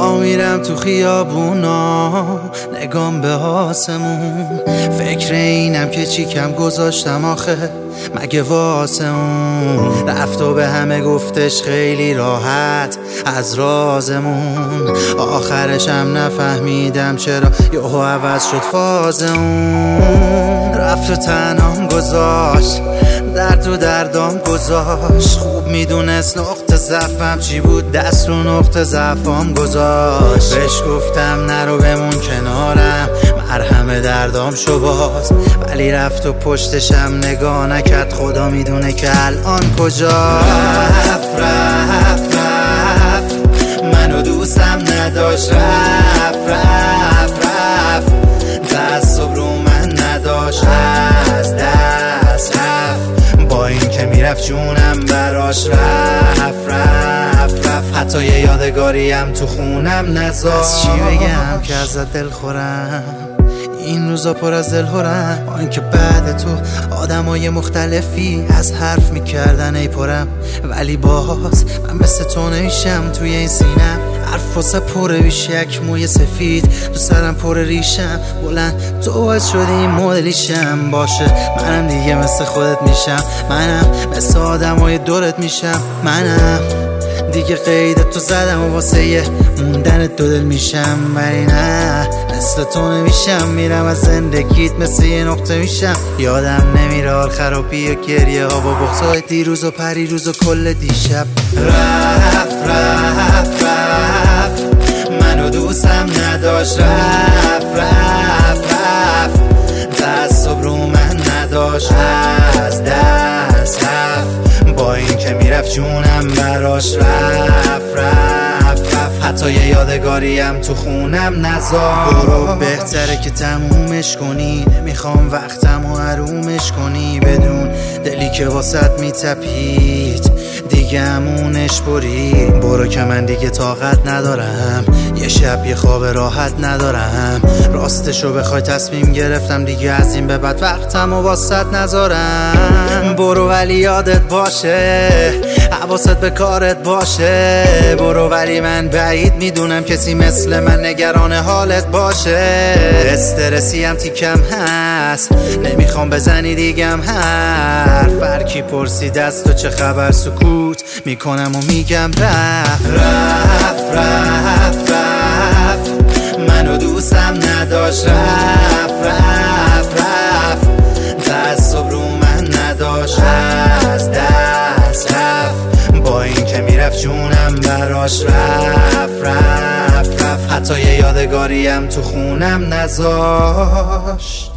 تا میرم تو خیابونا نگام به آسمون، فکر اینم که چی کم گذاشتم آخه مگه واسه اون. رفت و به همه گفتش خیلی راحت از رازمون، آخرشم نفهمیدم چرا یهو عوض شد فاز اون. رفت و تنهام گذاشت، درد و دردام گذاشت، خوب میدونست نقطه ضعفم چی بود، دست رو نقطه ضعفام گذاشت. بهش گفتم نرو بمون کنارم، مرهم دردام شو باز، ولی رفت و پشتشم نگاه نکرد، خدا میدونه که الان کجا. رفت منو دوستم نداشت، رفت تعصب رو من نداشت، از دست رفت با این که میرفت جونم براش، رفت حتی یه یادگاریم تو خونم نذاشت. از چی بگم که ازت دل خورم، این روزا پر از دلهورم، با اینکه بعد تو آدمای مختلفی از حرف میکردن ای پرم، ولی باز من مثل تو نمیشم. توی این سینم حرف واسه پره بیشک موی سفید، تو سرم پر ریشم بلند، تو باعث شدی این مدلیشم. باشه منم دیگه مثل خودت میشم، منم مثل آدمای دورت میشم، منم دیگه قیدت تو زدم و واسه یه موندن دو دل میشم، ولی نه مثل تو نمیشم. میرم از زندگیت مثل یه نقطه میشم، یادم نمیره حال خرابی و گریه ها با بغضای دیروز و پریروز و کل دیشب. رفت منو دوستم نداشت، رفت تعصب رو من نداشت، از دست رفت با این که میرفت جونم براش، رفت حتی یه یادگاریم تو خونم نذاشت. برو بهتره که تمومش کنی، نمیخوام وقتمو حرومش کنی، بدون دلی که واسط میتپید دیگه همونش بری. برو که من دیگه طاقت ندارم، یه شب یه خواب راحت ندارم، راستشو بخوای تصمیم گرفتم دیگه از این به بعد وقتمو واسط نذارم. برو ولی یادت باشه، حواست به کارت باشه، برو ولی من بعید میدونم کسی مثل من نگران حالت باشه. استرسی هم تیکم هست، نمیخوام بزنی دیگم حرف، هرکی پرسید از تو چه خبر سکوت میکنم و میگم رفت منو دوستم نداشت، رفت تعصب رو من نداشت، از دست رفت با این که میرفت جونم براش، رفت حتی یه یادگاریم تو خونم نذاشت.